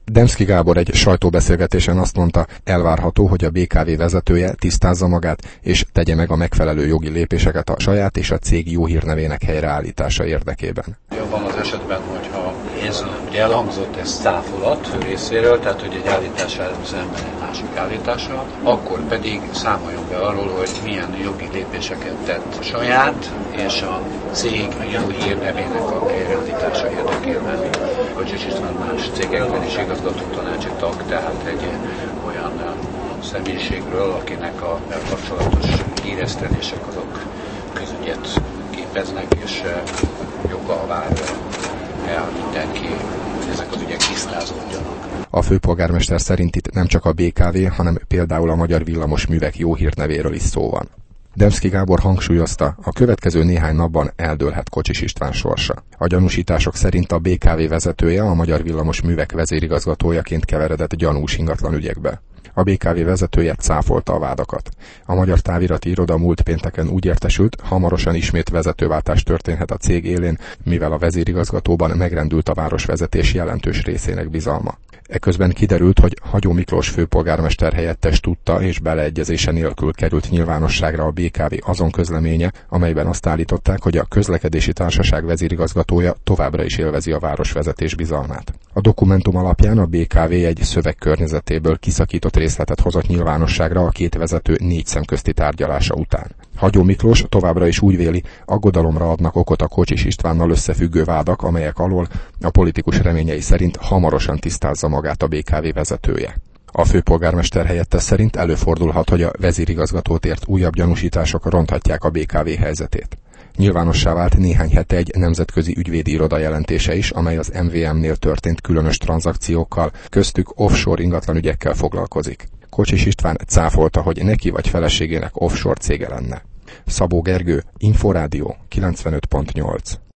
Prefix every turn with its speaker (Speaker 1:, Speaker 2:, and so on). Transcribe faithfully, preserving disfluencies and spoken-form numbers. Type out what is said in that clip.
Speaker 1: Demszky Gábor egy sajtóbeszélgetésen azt mondta, elvárható, hogy a bé ká vé vezetője tisztázza magát, és tegye meg a megfelelő jogi lépéseket a saját és a cég jó hírnevének helyreállítása érdekében.
Speaker 2: Van az esetben, hogyha ez ugye elhangzott ez cáfolat ő részéről, tehát hogy egy állítással szemben egy másik állítással, akkor pedig számoljon be arról, hogy milyen jogi lépéseket tett a saját és a cég jó hírnevének a helyreállítása érdekében. Kocsis István más cégekben is igazgató tanácsi tag, tehát egy olyan személyiségről, akinek a kapcsolatos híresztelések azok közügyet képeznek, és joga vár el mindenki, hogy ezek az ügyek tisztázódjanak.
Speaker 1: A főpolgármester szerint itt nem csak a bé ká vé, hanem például a Magyar Villamosművek jó hírnevéről is szó van. Demszky Gábor hangsúlyozta, a következő néhány napban eldőlhet Kocsis István sorsa. A gyanúsítások szerint a bé ká vé vezetője a Magyar Villamosművek vezérigazgatójaként keveredett gyanús ingatlan ügyekbe. A bé ká vé vezetője cáfolta a vádakat. A Magyar Távirati Iroda múlt pénteken úgy értesült, hamarosan ismét vezetőváltás történhet a cég élén, mivel a vezérigazgatóban megrendült a városvezetés jelentős részének bizalma. Eközben kiderült, hogy Hagyó Miklós főpolgármester helyettes tudta és beleegyezése nélkül került nyilvánosságra a bé ká vé azon közleménye, amelyben azt állították, hogy a közlekedési társaság vezérigazgatója továbbra is élvezi a városvezetés bizalmát. A dokumentum alapján a bé ká vé egy szöveg környezetéből kiszakított részletet hozott nyilvánosságra a két vezető négy szemközti tárgyalása után. Hagyó Miklós továbbra is úgy véli, aggodalomra adnak okot a Kocsis Istvánnal összefüggő vádak, amelyek alól a politikus reményei szerint hamarosan tisztázza magát a bé ká vé vezetője. A főpolgármester helyettes szerint előfordulhat, hogy a vezérigazgatót ért újabb gyanúsítások ronthatják a bé ká vé helyzetét. Nyilvánossá vált néhány hete egy nemzetközi ügyvédi iroda jelentése is, amely az em vé em-nél történt különös tranzakciókkal, köztük offshore ingatlanügyekkel foglalkozik. Kocsis István cáfolta, hogy neki vagy feleségének offshore cége lenne. Szabó Gergő, Inforádió kilencvenöt pont nyolc.